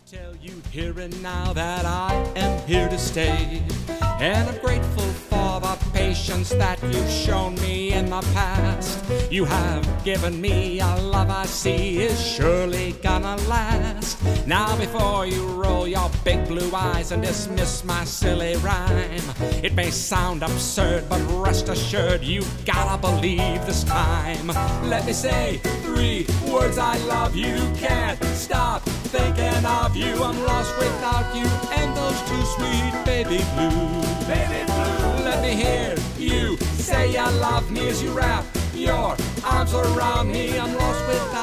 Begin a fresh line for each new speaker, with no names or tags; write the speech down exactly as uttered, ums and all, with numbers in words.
tell you here and now that I am here to stay, and I'm grateful for the patience that you've shown me in the past. You have given me a love I see is surely gonna last. Now before you roll your big blue eyes and dismiss my silly rhyme, it may sound absurd, but rest assured you gotta believe this time. Let me say three words: I love you, can't stop thinking of you. I'm lost without you and those two sweet baby blues. Baby blue. Let me hear you say you love me as you wrap your arms around me. I'm lost without